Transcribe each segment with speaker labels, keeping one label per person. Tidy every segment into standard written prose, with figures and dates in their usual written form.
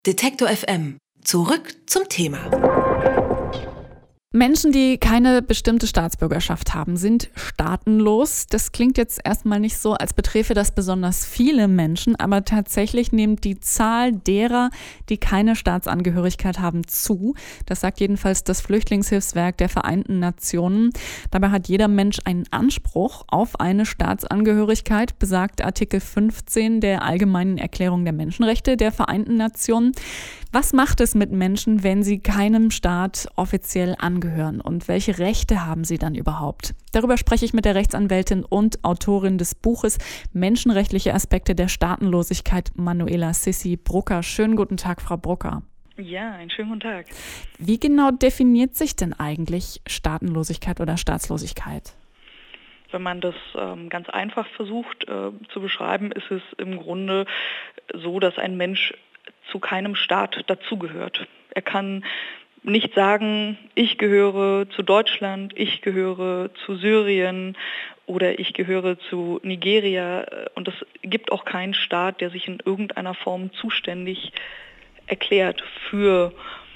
Speaker 1: Detektor FM. Zurück zum Thema.
Speaker 2: Menschen, die keine bestimmte Staatsbürgerschaft haben, sind staatenlos. Das klingt jetzt erstmal nicht so, als beträfe das besonders viele Menschen, aber tatsächlich nimmt die Zahl derer, die keine Staatsangehörigkeit haben, zu. Das sagt jedenfalls das Flüchtlingshilfswerk der Vereinten Nationen. Dabei hat jeder Mensch einen Anspruch auf eine Staatsangehörigkeit, besagt Artikel 15 der Allgemeinen Erklärung der Menschenrechte der Vereinten Nationen. Was macht es mit Menschen, wenn sie keinem Staat offiziell angehören? Und welche Rechte haben sie dann überhaupt? Darüber spreche ich mit der Rechtsanwältin und Autorin des Buches Menschenrechtliche Aspekte der Staatenlosigkeit, Manuela Sissi-Brucker. Schönen guten Tag, Frau Brucker.
Speaker 3: Ja, einen schönen guten Tag.
Speaker 2: Wie genau definiert sich denn eigentlich Staatenlosigkeit oder Staatslosigkeit?
Speaker 3: Wenn man das ganz einfach versucht zu beschreiben, ist es im Grunde so, dass ein Mensch zu keinem Staat dazugehört. Er kann nicht sagen, ich gehöre zu Deutschland, ich gehöre zu Syrien oder ich gehöre zu Nigeria. Und es gibt auch keinen Staat, der sich in irgendeiner Form zuständig erklärt für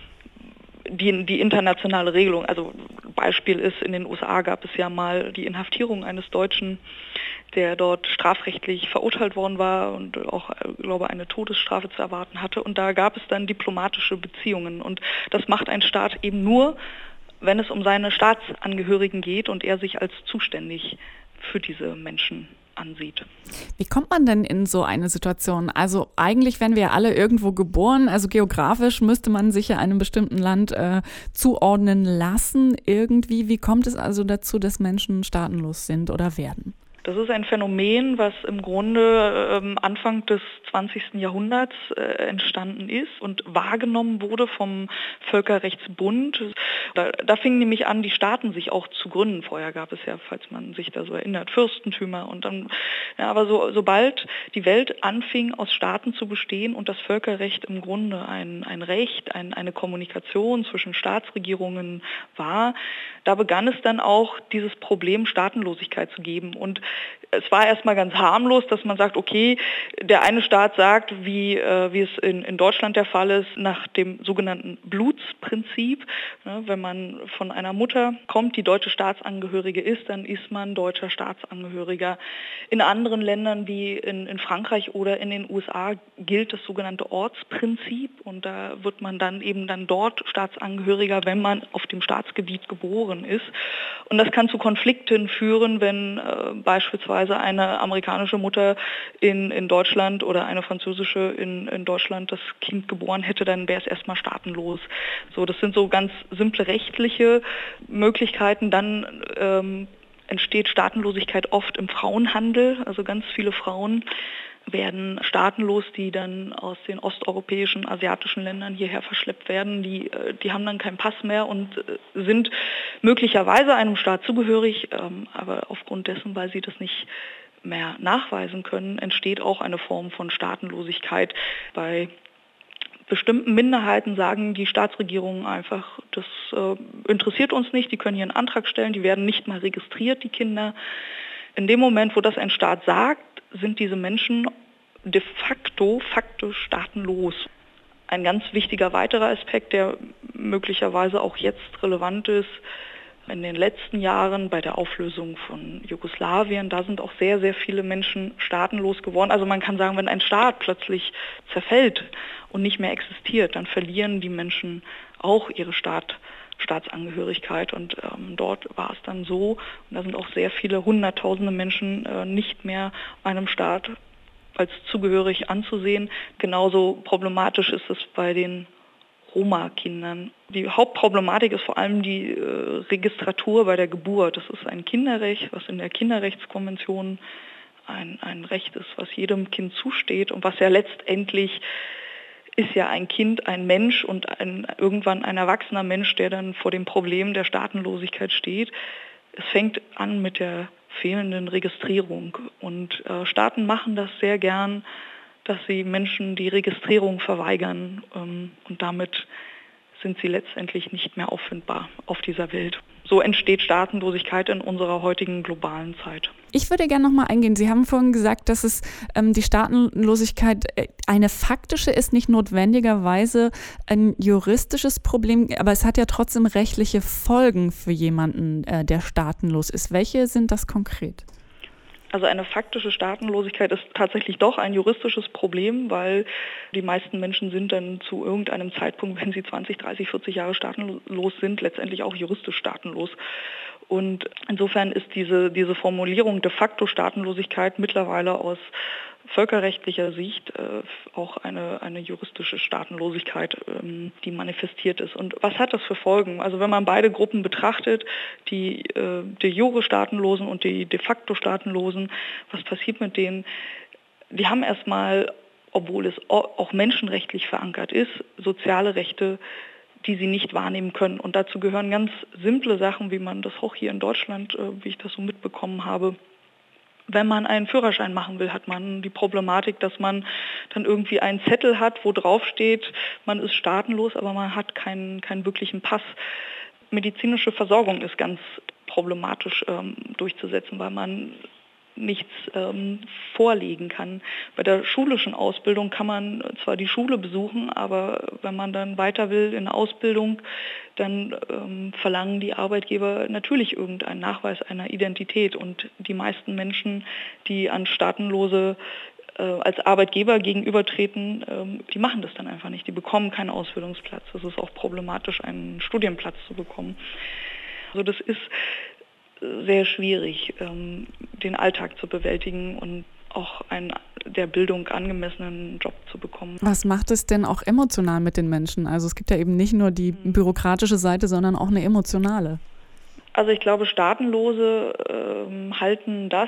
Speaker 3: die internationale Regelung. Also Beispiel ist, in den USA gab es ja mal die Inhaftierung eines Deutschen, der dort strafrechtlich verurteilt worden war und auch, glaube ich, eine Todesstrafe zu erwarten hatte. Und da gab es dann diplomatische Beziehungen. Und das macht ein Staat eben nur, wenn es um seine Staatsangehörigen geht und er sich als zuständig für diese Menschen ansieht.
Speaker 2: Wie kommt man denn in so eine Situation? Also eigentlich werden wir ja alle irgendwo geboren, also geografisch müsste man sich ja einem bestimmten Land zuordnen lassen irgendwie. Wie kommt es also dazu, dass Menschen staatenlos sind oder werden?
Speaker 3: Das ist ein Phänomen, was im Grunde Anfang des 20. Jahrhunderts entstanden ist und wahrgenommen wurde vom Völkerrechtsbund. Da fingen nämlich an, die Staaten sich auch zu gründen. Vorher gab es ja, falls man sich da so erinnert, Fürstentümer. Und dann, ja, aber sobald die Welt anfing, aus Staaten zu bestehen und das Völkerrecht im Grunde ein Recht, eine Kommunikation zwischen Staatsregierungen war, da begann es dann auch, dieses Problem Staatenlosigkeit zu geben. Und es war erstmal ganz harmlos, dass man sagt, okay, der eine Staat sagt, wie es in Deutschland der Fall ist, nach dem sogenannten Blutsprinzip. Wenn man von einer Mutter kommt, die deutsche Staatsangehörige ist, dann ist man deutscher Staatsangehöriger. In anderen Ländern wie in Frankreich oder in den USA gilt das sogenannte Ortsprinzip und da wird man dann eben dort Staatsangehöriger, wenn man auf dem Staatsgebiet geboren ist. Und das kann zu Konflikten führen, wenn beispielsweise eine amerikanische Mutter in Deutschland oder eine französische in Deutschland das Kind geboren hätte, dann wäre es erstmal staatenlos. So, das sind so ganz simple rechtliche Möglichkeiten. Dann entsteht Staatenlosigkeit oft im Frauenhandel. Also ganz viele Frauen werden staatenlos, die dann aus den osteuropäischen, asiatischen Ländern hierher verschleppt werden. Die haben dann keinen Pass mehr und sind möglicherweise einem Staat zugehörig, aber aufgrund dessen, weil sie das nicht mehr nachweisen können, entsteht auch eine Form von Staatenlosigkeit. Bei bestimmten Minderheiten sagen die Staatsregierungen einfach, das interessiert uns nicht, die können hier einen Antrag stellen, die werden nicht mal registriert, die Kinder. In dem Moment, wo das ein Staat sagt, sind diese Menschen faktisch staatenlos. Ein ganz wichtiger weiterer Aspekt, der möglicherweise auch jetzt relevant ist, in den letzten Jahren bei der Auflösung von Jugoslawien, da sind auch sehr, sehr viele Menschen staatenlos geworden. Also man kann sagen, wenn ein Staat plötzlich zerfällt und nicht mehr existiert, dann verlieren die Menschen auch ihre Staatsangehörigkeit und dort war es dann so, und da sind auch sehr viele Hunderttausende Menschen nicht mehr einem Staat als zugehörig anzusehen. Genauso problematisch ist es bei den Roma-Kindern. Die Hauptproblematik ist vor allem die Registratur bei der Geburt. Das ist ein Kinderrecht, was in der Kinderrechtskonvention ein Recht ist, was jedem Kind zusteht und was ja letztendlich ist ja ein Kind, ein Mensch und irgendwann ein erwachsener Mensch, der dann vor dem Problem der Staatenlosigkeit steht. Es fängt an mit der fehlenden Registrierung und Staaten machen das sehr gern, dass sie Menschen die Registrierung verweigern und damit sind sie letztendlich nicht mehr auffindbar auf dieser Welt. So entsteht Staatenlosigkeit in unserer heutigen globalen Zeit.
Speaker 2: Ich würde gerne noch mal eingehen. Sie haben vorhin gesagt, dass es die Staatenlosigkeit eine faktische ist, nicht notwendigerweise ein juristisches Problem, aber es hat ja trotzdem rechtliche Folgen für jemanden, der staatenlos ist. Welche sind das konkret?
Speaker 3: Also eine faktische Staatenlosigkeit ist tatsächlich doch ein juristisches Problem, weil die meisten Menschen sind dann zu irgendeinem Zeitpunkt, wenn sie 20, 30, 40 Jahre staatenlos sind, letztendlich auch juristisch staatenlos. Und insofern ist diese Formulierung de facto Staatenlosigkeit mittlerweile aus völkerrechtlicher Sicht auch eine juristische Staatenlosigkeit, die manifestiert ist. Und was hat das für Folgen? Also wenn man beide Gruppen betrachtet, die de jure Staatenlosen und die de facto Staatenlosen, was passiert mit denen? Die haben erstmal, obwohl es auch menschenrechtlich verankert ist, soziale Rechte, die sie nicht wahrnehmen können. Und dazu gehören ganz simple Sachen, wie man das auch hier in Deutschland, wie ich das so mitbekommen habe. Wenn man einen Führerschein machen will, hat man die Problematik, dass man dann irgendwie einen Zettel hat, wo drauf steht, man ist staatenlos, aber man hat keinen wirklichen Pass. Medizinische Versorgung ist ganz problematisch durchzusetzen, weil man nichts vorlegen kann. Bei der schulischen Ausbildung kann man zwar die Schule besuchen, aber wenn man dann weiter will in der Ausbildung, dann verlangen die Arbeitgeber natürlich irgendeinen Nachweis einer Identität. Und die meisten Menschen, die an Staatenlose als Arbeitgeber gegenübertreten, die machen das dann einfach nicht. Die bekommen keinen Ausbildungsplatz. Es ist auch problematisch, einen Studienplatz zu bekommen. Also das ist sehr schwierig, den Alltag zu bewältigen und auch einen der Bildung angemessenen Job zu bekommen.
Speaker 2: Was macht es denn auch emotional mit den Menschen? Also es gibt ja eben nicht nur die bürokratische Seite, sondern auch eine emotionale.
Speaker 3: Also ich glaube, Staatenlose halten das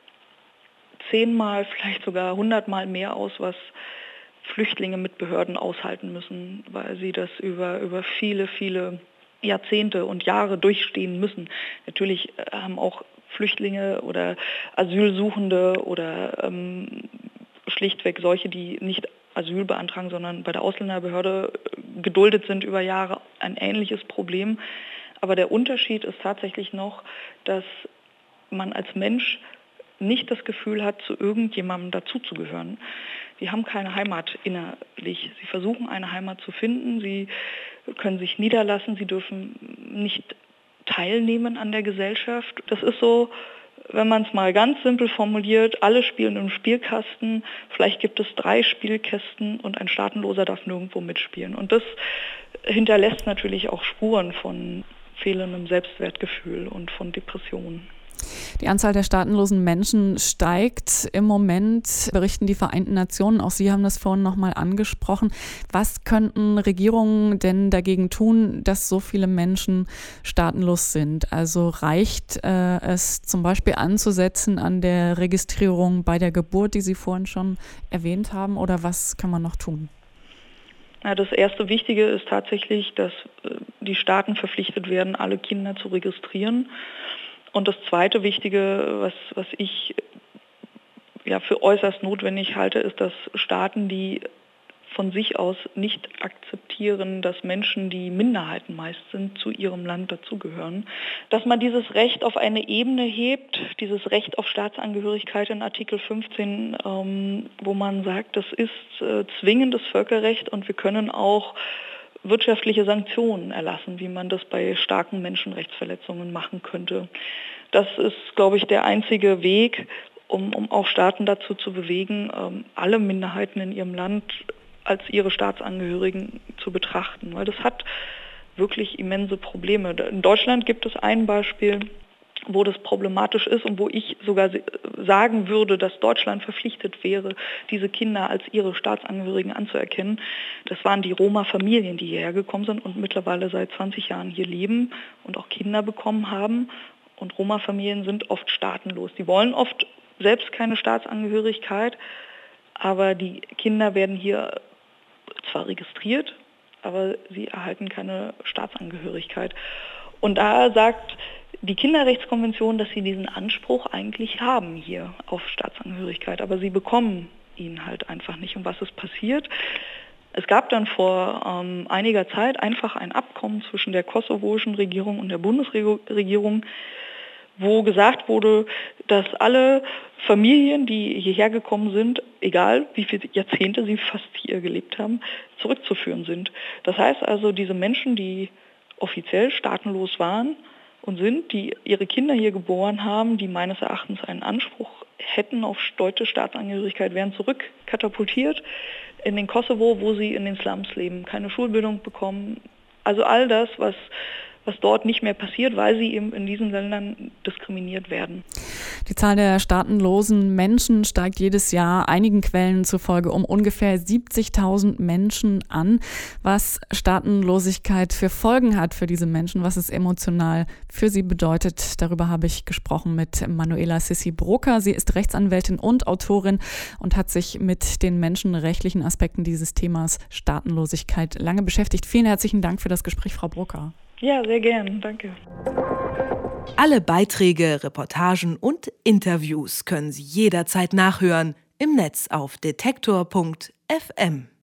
Speaker 3: 10-mal, vielleicht sogar 100-mal mehr aus, was Flüchtlinge mit Behörden aushalten müssen, weil sie das über viele, viele Jahrzehnte und Jahre durchstehen müssen. Natürlich haben auch Flüchtlinge oder Asylsuchende oder schlichtweg solche, die nicht Asyl beantragen, sondern bei der Ausländerbehörde geduldet sind über Jahre, ein ähnliches Problem. Aber der Unterschied ist tatsächlich noch, dass man als Mensch nicht das Gefühl hat, zu irgendjemandem dazuzugehören. Die haben keine Heimat innerlich. Sie versuchen, eine Heimat zu finden. Sie können sich niederlassen. Sie dürfen nicht teilnehmen an der Gesellschaft. Das ist so, wenn man es mal ganz simpel formuliert, alle spielen im Spielkasten. Vielleicht gibt es 3 Spielkästen und ein Staatenloser darf nirgendwo mitspielen. Und das hinterlässt natürlich auch Spuren von fehlendem Selbstwertgefühl und von Depressionen.
Speaker 2: Die Anzahl der staatenlosen Menschen steigt im Moment, berichten die Vereinten Nationen. Auch Sie haben das vorhin nochmal angesprochen. Was könnten Regierungen denn dagegen tun, dass so viele Menschen staatenlos sind? Also reicht es zum Beispiel anzusetzen an der Registrierung bei der Geburt, die Sie vorhin schon erwähnt haben, oder was kann man noch tun?
Speaker 3: Ja, das erste Wichtige ist tatsächlich, dass die Staaten verpflichtet werden, alle Kinder zu registrieren. Und das zweite Wichtige, was ich für äußerst notwendig halte, ist, dass Staaten, die von sich aus nicht akzeptieren, dass Menschen, die Minderheiten meist sind, zu ihrem Land dazugehören, dass man dieses Recht auf eine Ebene hebt, dieses Recht auf Staatsangehörigkeit in Artikel 15, wo man sagt, das ist zwingendes Völkerrecht und wir können auch wirtschaftliche Sanktionen erlassen, wie man das bei starken Menschenrechtsverletzungen machen könnte. Das ist, glaube ich, der einzige Weg, um auch Staaten dazu zu bewegen, alle Minderheiten in ihrem Land als ihre Staatsangehörigen zu betrachten, weil das hat wirklich immense Probleme. In Deutschland gibt es ein Beispiel, wo das problematisch ist und wo ich sogar sagen würde, dass Deutschland verpflichtet wäre, diese Kinder als ihre Staatsangehörigen anzuerkennen. Das waren die Roma-Familien, die hierher gekommen sind und mittlerweile seit 20 Jahren hier leben und auch Kinder bekommen haben. Und Roma-Familien sind oft staatenlos. Die wollen oft selbst keine Staatsangehörigkeit, aber die Kinder werden hier zwar registriert, aber sie erhalten keine Staatsangehörigkeit. Und da sagt die Kinderrechtskonvention, dass sie diesen Anspruch eigentlich haben hier auf Staatsangehörigkeit, aber sie bekommen ihn halt einfach nicht. Und was ist passiert? Es gab dann vor einiger Zeit einfach ein Abkommen zwischen der kosovoischen Regierung und der Bundesregierung, wo gesagt wurde, dass alle Familien, die hierher gekommen sind, egal wie viele Jahrzehnte sie fast hier gelebt haben, zurückzuführen sind. Das heißt also, diese Menschen, die offiziell staatenlos waren und sind, die ihre Kinder hier geboren haben, die meines Erachtens einen Anspruch hätten auf deutsche Staatsangehörigkeit, werden zurückkatapultiert in den Kosovo, wo sie in den Slums leben, keine Schulbildung bekommen. Also all das, was dort nicht mehr passiert, weil sie eben in diesen Ländern diskriminiert werden.
Speaker 2: Die Zahl der staatenlosen Menschen steigt jedes Jahr einigen Quellen zufolge um ungefähr 70.000 Menschen an. Was Staatenlosigkeit für Folgen hat für diese Menschen, was es emotional für sie bedeutet, darüber habe ich gesprochen mit Manuela Sissi-Brucker. Sie ist Rechtsanwältin und Autorin und hat sich mit den menschenrechtlichen Aspekten dieses Themas Staatenlosigkeit lange beschäftigt. Vielen herzlichen Dank für das Gespräch, Frau Brucker.
Speaker 3: Ja, sehr gern. Danke.
Speaker 1: Alle Beiträge, Reportagen und Interviews können Sie jederzeit nachhören im Netz auf detektor.fm.